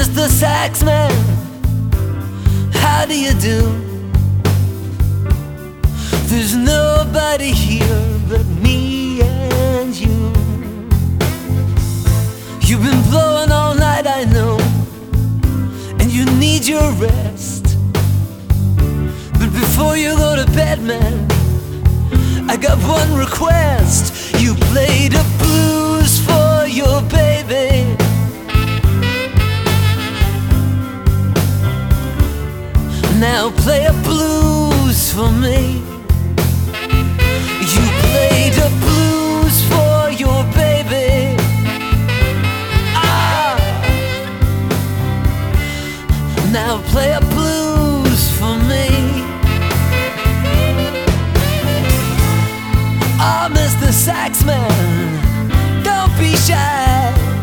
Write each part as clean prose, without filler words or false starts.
Mr. Saxman, how do you do? There's nobody here but me and you. You've been blowing all night, I know, and you need your rest. But before you go to bed, man, I got one request. You play the blues for your baby. Now play a blues for me. You play the blues for your baby. Ah! Now play a blues for me. Ah, Mr. Saxman, don't be shy.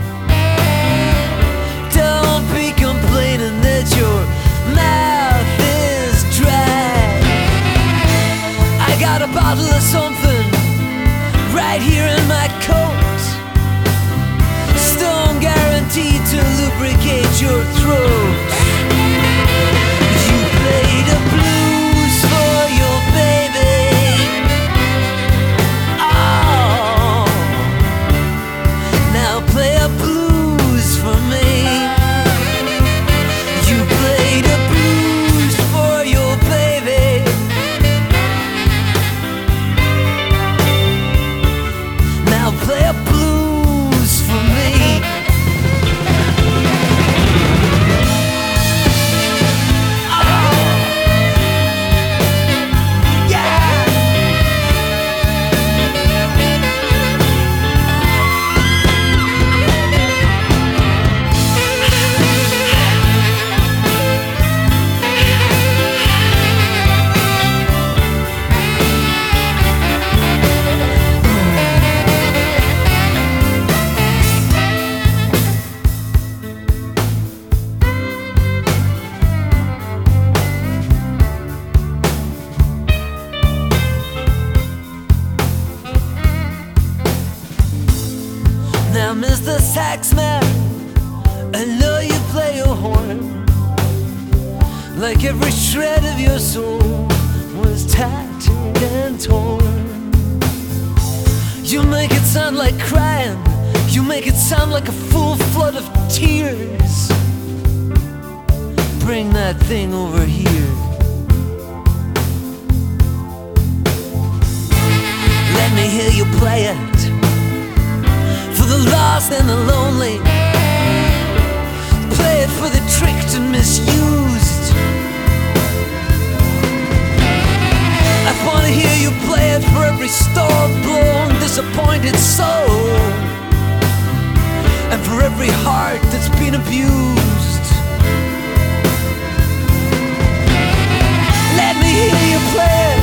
Don't be complaining that your mouth is dry. I got a bottle of something right here in my coat. Stone guaranteed to lubricate your throat. You play the blues for your baby. Oh, now play a blues for me. You play the blues for your baby. Now play a blues for me. Now, Mr. Saxman, I know you play your horn like every shred of your soul was tattered and torn. You make it sound like crying, you make it sound like a full flood of tears. Bring that thing over here. Let me hear you play it. For the lost and the lonely, play it for the tricked and misused. I wanna hear you play it for every star-blown, disappointed soul, and for every heart that's been abused. Let me hear you play it